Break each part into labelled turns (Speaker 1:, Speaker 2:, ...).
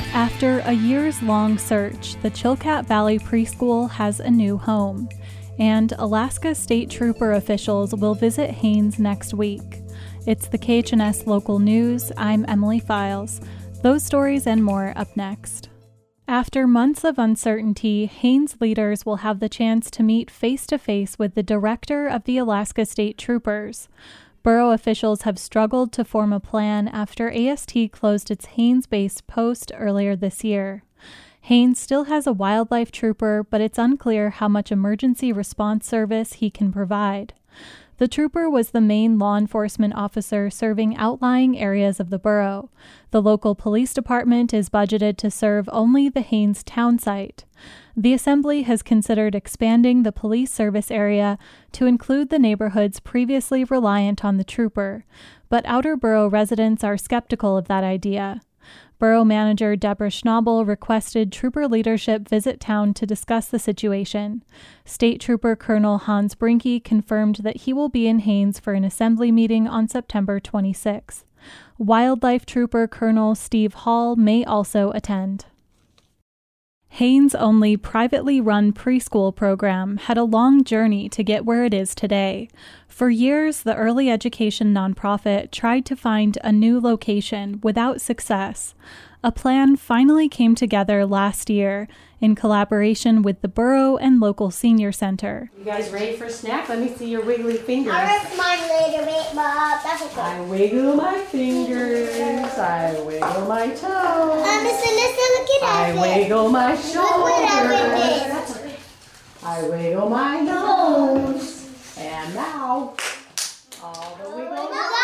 Speaker 1: After a years-long search, the Chilkat Valley Preschool has a new home, and Alaska State Trooper officials will visit Haines next week. It's the KHNS Local News. I'm Emily Files. Those stories and more up next. After months of uncertainty, Haines leaders will have the chance to meet face-to-face with the director of the Alaska State Troopers. Borough officials have struggled to form a plan after AST closed its Haines-based post earlier this year. Haines still has a wildlife trooper, but it's unclear how much emergency response service he can provide. The trooper was the main law enforcement officer serving outlying areas of the borough. The local police department is budgeted to serve only the Haines town site. The Assembly has considered expanding the police service area to include the neighborhoods previously reliant on the trooper, but outer borough residents are skeptical of that idea. Borough Manager Deborah Schnabel requested trooper leadership visit town to discuss the situation. State Trooper Colonel Hans Brinke confirmed that he will be in Haines for an assembly meeting on September 26. Wildlife Trooper Colonel Steve Hall may also attend. Haines' only privately run preschool program had a long journey to get where it is today. For years, the early education nonprofit tried to find a new location without success. A plan finally came together last year in collaboration with the borough and local senior center.
Speaker 2: You guys ready for a snack? Let me see your wiggly fingers.
Speaker 3: I'll rest mine later, Bob. That's okay.
Speaker 2: I wiggle my fingers. I wiggle my toes.
Speaker 3: Listen, look at
Speaker 2: I wiggle my shoulders.
Speaker 3: That's okay.
Speaker 2: I wiggle my nose. And now, all the wiggle.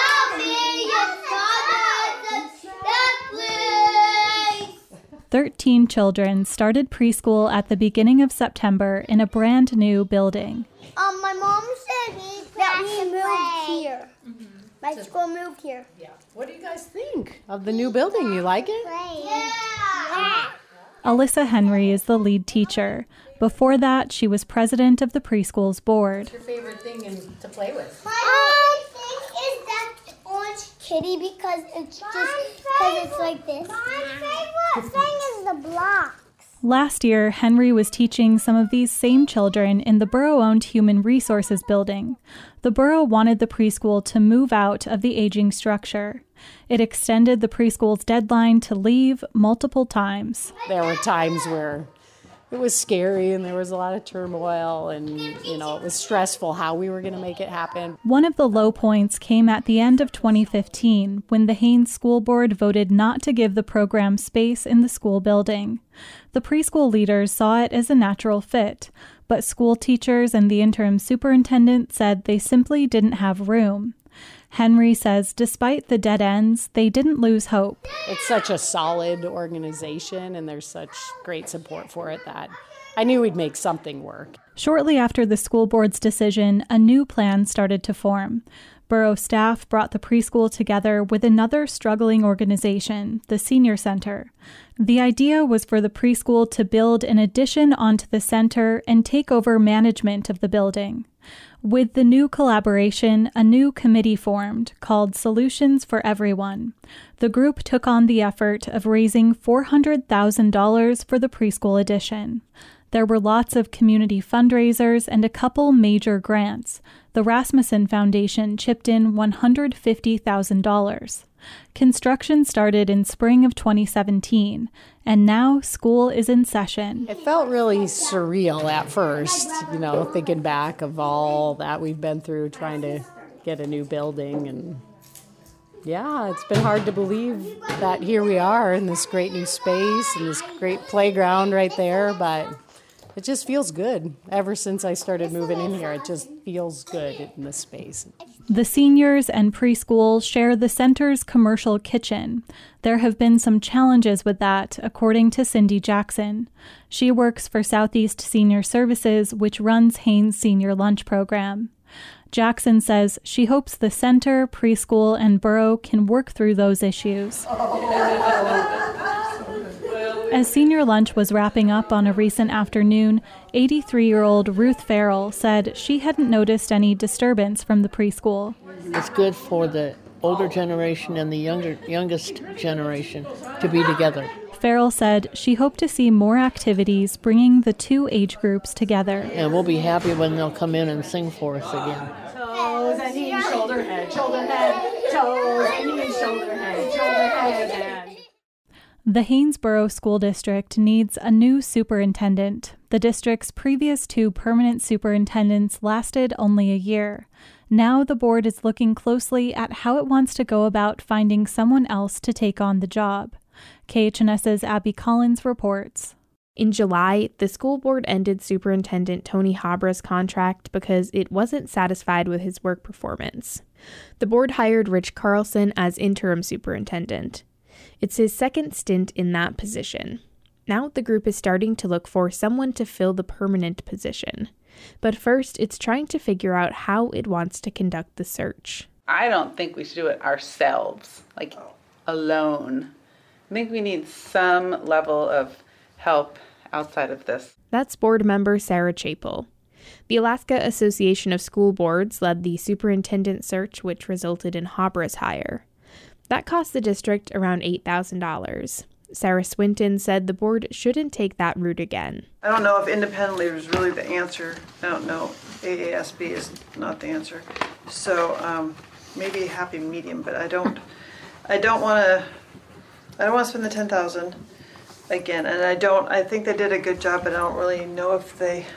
Speaker 1: 13 children started preschool at the beginning of September in a brand new building.
Speaker 3: My mom said that we moved here. My school moved here.
Speaker 2: Yeah. What do you guys think of the new building? You like it?
Speaker 3: Yeah.
Speaker 1: Alyssa Henry is the lead teacher. Before that, she was president of the preschool's board.
Speaker 2: What's your favorite thing to play with?
Speaker 3: I think is that orange kitty because it's like this. My favorite thing is the blocks.
Speaker 1: Last year, Henry was teaching some of these same children in the borough-owned Human Resources building. The borough wanted the preschool to move out of the aging structure. It extended the preschool's deadline to leave multiple times.
Speaker 2: There were times where it was scary and there was a lot of turmoil and, it was stressful how we were going to make it happen.
Speaker 1: One of the low points came at the end of 2015 when the Haines School Board voted not to give the program space in the school building. The preschool leaders saw it as a natural fit, but school teachers and the interim superintendent said they simply didn't have room. Henry says despite the dead ends, they didn't lose hope.
Speaker 2: It's such a solid organization and there's such great support for it that I knew we'd make something work.
Speaker 1: Shortly after the school board's decision, a new plan started to form. Borough staff brought the preschool together with another struggling organization, the Senior Center. The idea was for the preschool to build an addition onto the center and take over management of the building. With the new collaboration, a new committee formed called Solutions for Everyone. The group took on the effort of raising $400,000 for the preschool addition. There were lots of community fundraisers and a couple major grants. The Rasmussen Foundation chipped in $150,000. Construction started in spring of 2017, and now school is in session.
Speaker 2: It felt really surreal at first, thinking back of all that we've been through trying to get a new building. And yeah, it's been hard to believe that here we are in this great new space and this great playground right there, but it just feels good. Ever since I started moving in here, it just feels good in this space.
Speaker 1: The seniors and preschool share the center's commercial kitchen. There have been some challenges with that, according to Cindy Jackson. She works for Southeast Senior Services, which runs Haines' senior lunch program. Jackson says she hopes the center, preschool, and borough can work through those issues. As senior lunch was wrapping up on a recent afternoon, 83-year-old Ruth Farrell said she hadn't noticed any disturbance from the preschool.
Speaker 4: It's good for the older generation and the youngest generation to be together.
Speaker 1: Farrell said she hoped to see more activities bringing the two age groups together.
Speaker 4: And we'll be happy when they'll come in and sing for us again.
Speaker 2: Toes and knees, shoulder, head, toes and knees, shoulder, head.
Speaker 1: The Haynesboro School District needs a new superintendent. The district's previous two permanent superintendents lasted only a year. Now the board is looking closely at how it wants to go about finding someone else to take on the job. KHNS's Abby Collins reports.
Speaker 5: In July, the school board ended Superintendent Tony Habra's contract because it wasn't satisfied with his work performance. The board hired Rich Carlson as interim superintendent. It's his second stint in that position. Now the group is starting to look for someone to fill the permanent position. But first, it's trying to figure out how it wants to conduct the search.
Speaker 6: I don't think we should do it ourselves, alone. I think we need some level of help outside of this.
Speaker 5: That's board member Sarah Chapel. The Alaska Association of School Boards led the superintendent search, which resulted in Habra's hire. That cost the district around $8,000. Sarah Swinton said the board shouldn't take that route again.
Speaker 7: I don't know if independently is really the answer. I don't know. AASB is not the answer. So maybe a happy medium, but I don't want to spend the $10,000 again. And I think they did a good job, but I don't really know if I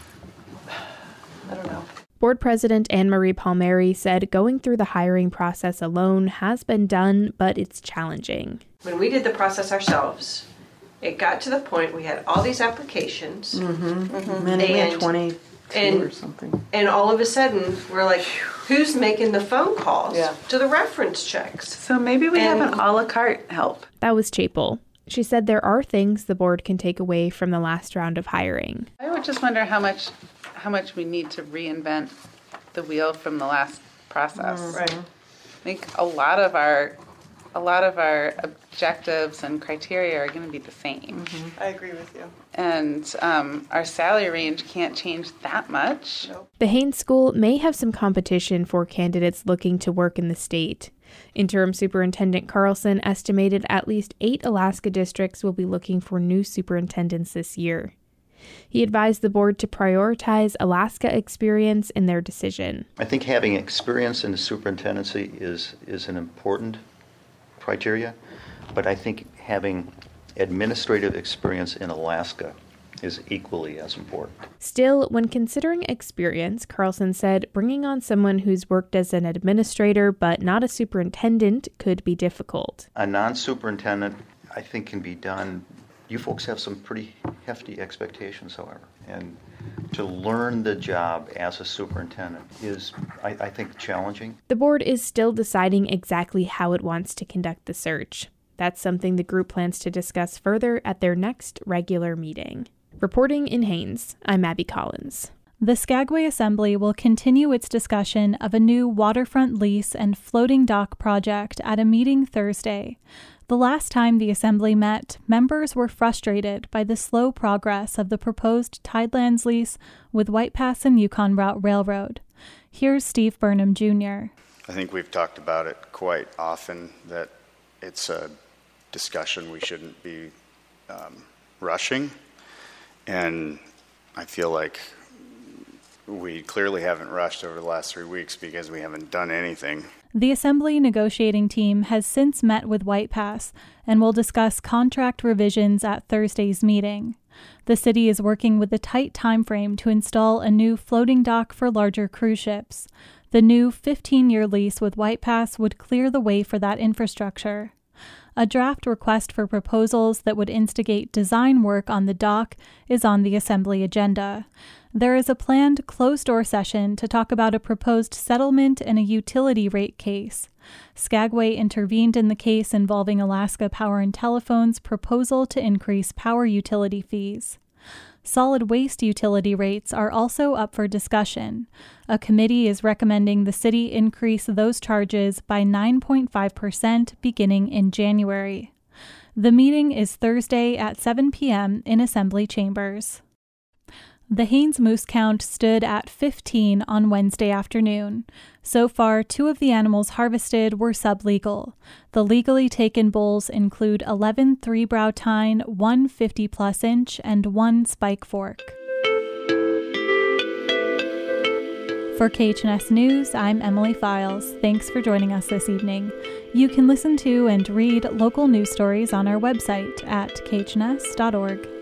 Speaker 7: don't know.
Speaker 5: Board President Anne Marie Palmieri said going through the hiring process alone has been done, but it's challenging.
Speaker 8: When we did the process ourselves, it got to the point we had all these applications.
Speaker 4: Many had 22 or something.
Speaker 8: And all of a sudden, we're like, who's making the phone calls to the reference checks?
Speaker 6: So maybe we have an a la carte help.
Speaker 5: That was Chapel. She said there are things the board can take away from the last round of hiring.
Speaker 6: I would just wonder how much we need to reinvent the wheel from the last process.
Speaker 8: Right.
Speaker 6: I think a lot of our objectives and criteria are going to be the same.
Speaker 7: I agree with you.
Speaker 6: And our salary range can't change that much.
Speaker 7: Nope.
Speaker 5: The Haines School may have some competition for candidates looking to work in the state. Interim Superintendent Carlson estimated at least 8 Alaska districts will be looking for new superintendents this year. He advised the board to prioritize Alaska experience in their decision.
Speaker 9: I think having experience in the superintendency is an important criteria, but I think having administrative experience in Alaska is equally as important.
Speaker 5: Still, when considering experience, Carlson said bringing on someone who's worked as an administrator but not a superintendent could be difficult.
Speaker 9: A non-superintendent, I think, can be done. You folks have some pretty hefty expectations, however, and to learn the job as a superintendent is, I think, challenging.
Speaker 5: The board is still deciding exactly how it wants to conduct the search. That's something the group plans to discuss further at their next regular meeting. Reporting in Haines, I'm Abby Collins.
Speaker 1: The Skagway Assembly will continue its discussion of a new waterfront lease and floating dock project at a meeting Thursday. The last time the Assembly met, members were frustrated by the slow progress of the proposed Tidelands lease with White Pass and Yukon Route Railroad. Here's Steve Burnham, Jr.
Speaker 10: I think we've talked about it quite often, that it's a discussion we shouldn't be rushing. And I feel like we clearly haven't rushed over the last 3 weeks because we haven't done anything.
Speaker 1: The Assembly negotiating team has since met with White Pass and will discuss contract revisions at Thursday's meeting. The city is working with a tight time frame to install a new floating dock for larger cruise ships. The new 15-year lease with White Pass would clear the way for that infrastructure. A draft request for proposals that would instigate design work on the dock is on the Assembly agenda. There is a planned closed-door session to talk about a proposed settlement and a utility rate case. Skagway intervened in the case involving Alaska Power and Telephone's proposal to increase power utility fees. Solid waste utility rates are also up for discussion. A committee is recommending the city increase those charges by 9.5% beginning in January. The meeting is Thursday at 7 p.m. in Assembly chambers. The Haines moose count stood at 15 on Wednesday afternoon. So far, 2 of the animals harvested were sublegal. The legally taken bulls include 11 three-brow tine, 1 50-plus inch, and 1 spike fork. For KHNS News, I'm Emily Files. Thanks for joining us this evening. You can listen to and read local news stories on our website at khns.org.